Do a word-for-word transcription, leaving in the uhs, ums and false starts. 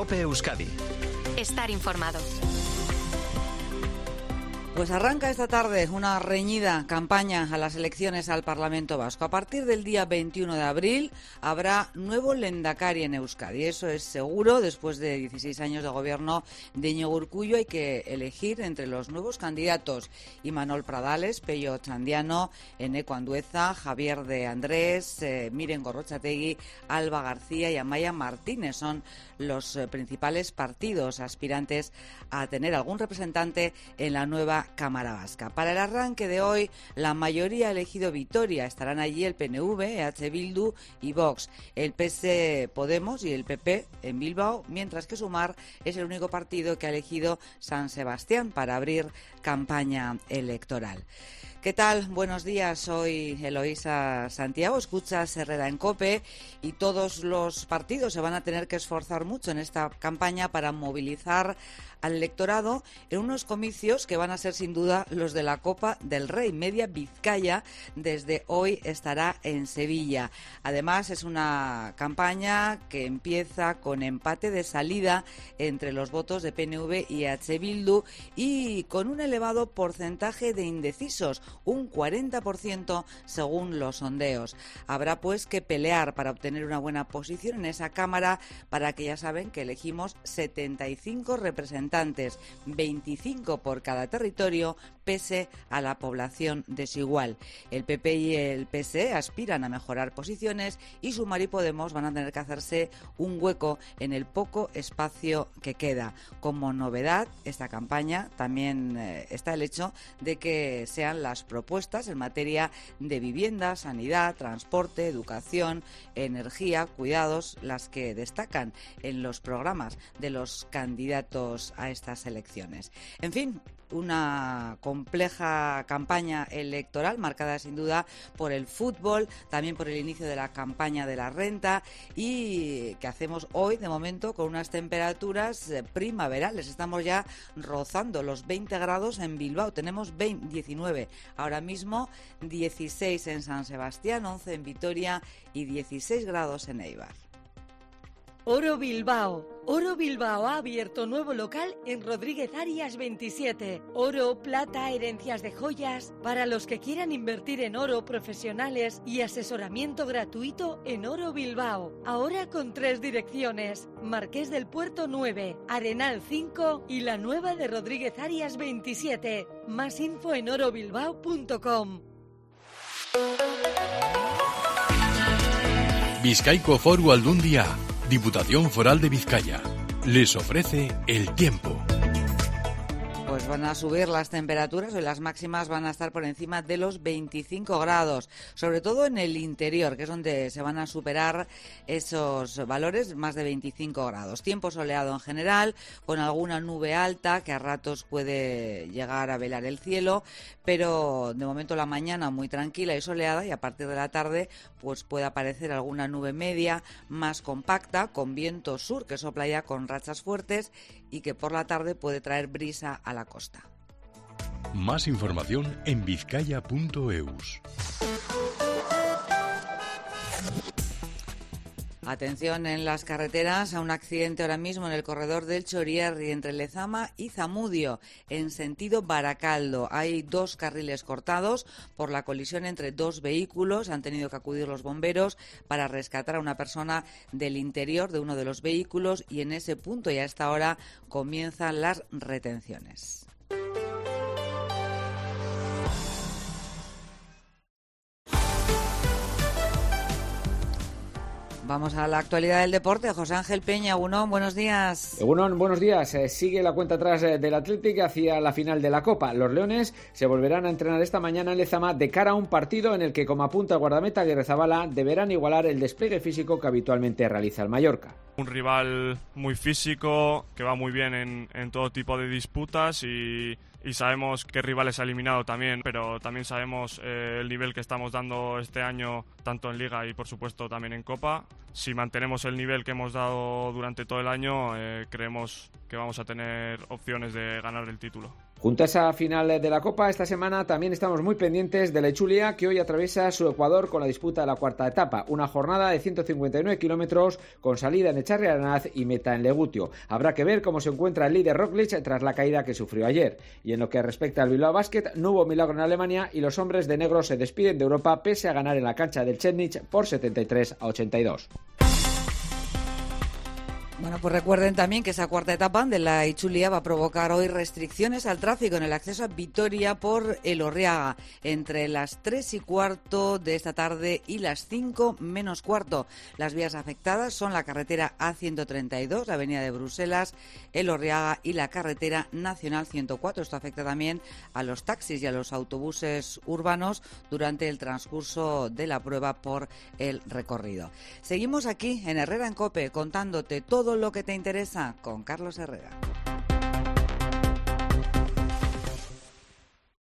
COPE Euskadi. Estar informado. Pues arranca esta tarde una reñida campaña a las elecciones al Parlamento Vasco. A partir del día veintiuno de abril habrá nuevo lehendakari en Euskadi. Eso es seguro. Después de dieciséis años de gobierno de Iñigo Urkullu hay que elegir entre los nuevos candidatos. Imanol Pradales, Pello Txandiano, Eneko Andueza, Javier de Andrés, eh, Miren Gorrotxategi, Alba García y Amaia Martínez. Son los eh, principales partidos aspirantes a tener algún representante en la nueva Cámara Vasca. Para el arranque de hoy, la mayoría ha elegido Vitoria. Estarán allí el P N V, E H Bildu y Vox, el P S E Podemos y el P P en Bilbao, mientras que Sumar es el único partido que ha elegido San Sebastián para abrir campaña electoral. ¿Qué tal? Buenos días, soy Eloísa Santiago, escuchas Herrera en COPE y todos los partidos se van a tener que esforzar mucho en esta campaña para movilizar al electorado en unos comicios que van a ser sin duda los de la Copa del Rey. Media Vizcaya desde hoy estará en Sevilla. Además es una campaña que empieza con empate de salida entre los votos de P N V y E H Bildu y con un elevado porcentaje de indecisos, un cuarenta por ciento según los sondeos. Habrá pues que pelear para obtener una buena posición en esa Cámara, para que ya saben que elegimos setenta y cinco representantes, veinticinco por cada territorio, pese a la población desigual. El P P y el P S E aspiran a mejorar posiciones y Sumar y Podemos van a tener que hacerse un hueco en el poco espacio que queda. Como novedad, esta campaña también eh, está el hecho de que sean las propuestas en materia de vivienda, sanidad, transporte, educación, energía, cuidados, las que destacan en los programas de los candidatos a estas elecciones. En fin, una compleja campaña electoral marcada sin duda por el fútbol, también por el inicio de la campaña de la renta y que hacemos hoy de momento con unas temperaturas primaverales. Estamos ya rozando los veinte grados en Bilbao, tenemos veinte, diecinueve ahora mismo, dieciséis en San Sebastián, once en Vitoria y dieciséis grados en Eibar. Oro Bilbao. Oro Bilbao ha abierto nuevo local en Rodríguez Arias veintisiete. Oro, plata, herencias de joyas. Para los que quieran invertir en oro, profesionales y asesoramiento gratuito en Oro Bilbao. Ahora con tres direcciones. Marqués del Puerto nueve, Arenal cinco y la nueva de Rodríguez Arias veintisiete. Más info en oro bilbao punto com. Bizkaiko Foru Aldundia, Diputación Foral de Vizcaya, les ofrece el tiempo. Pues van a subir las temperaturas, hoy las máximas van a estar por encima de los veinticinco grados, sobre todo en el interior, que es donde se van a superar esos valores, más de veinticinco grados. Tiempo soleado en general, con alguna nube alta que a ratos puede llegar a velar el cielo, pero de momento la mañana muy tranquila y soleada, y a partir de la tarde pues puede aparecer alguna nube media más compacta, con viento sur que sopla ya con rachas fuertes y que por la tarde puede traer brisa a la costa. Más información en vizcaya punto eus. Atención en las carreteras a un accidente ahora mismo en el corredor del Chorierri entre Lezama y Zamudio en sentido Baracaldo. Hay dos carriles cortados por la colisión entre dos vehículos. Han tenido que acudir los bomberos para rescatar a una persona del interior de uno de los vehículos y en ese punto y a esta hora comienzan las retenciones. Vamos a la actualidad del deporte. José Ángel Peña, Egunon, buenos días. Egunon, buenos días. Eh, sigue la cuenta atrás eh, del Athletic hacia la final de la Copa. Los leones se volverán a entrenar esta mañana en Lezama de cara a un partido en el que, como apunta el guardameta Aguirrezabala, deberán igualar el despliegue físico que habitualmente realiza el Mallorca. Un rival muy físico, que va muy bien en, en todo tipo de disputas y... y sabemos qué rivales ha eliminado también, pero también sabemos eh, el nivel que estamos dando este año, tanto en Liga y por supuesto también en Copa. Si mantenemos el nivel que hemos dado durante todo el año, eh, creemos que vamos a tener opciones de ganar el título. Junto a esa final de la Copa, esta semana también estamos muy pendientes de la Itzulia, que hoy atraviesa su Ecuador con la disputa de la cuarta etapa. Una jornada de ciento cincuenta y nueve kilómetros con salida en Echarri Aranaz y meta en Legutio. Habrá que ver cómo se encuentra el líder Roglic tras la caída que sufrió ayer. Y en lo que respecta al Bilbao Basket, no hubo milagro en Alemania y los hombres de negro se despiden de Europa pese a ganar en la cancha del Chetnich por setenta y tres a ochenta y dos. Bueno, pues recuerden también que esa cuarta etapa de la Itzulia va a provocar hoy restricciones al tráfico en el acceso a Vitoria por Elorriaga entre las tres y cuarto de esta tarde y las cinco menos cuarto. Las vías afectadas son la carretera A ciento treinta y dos, la avenida de Bruselas, Elorriaga y la carretera nacional ciento cuatro. Esto afecta también a los taxis y a los autobuses urbanos durante el transcurso de la prueba por el recorrido. Seguimos aquí en Herrera en COPE contándote todo lo que te interesa con Carlos Herrera.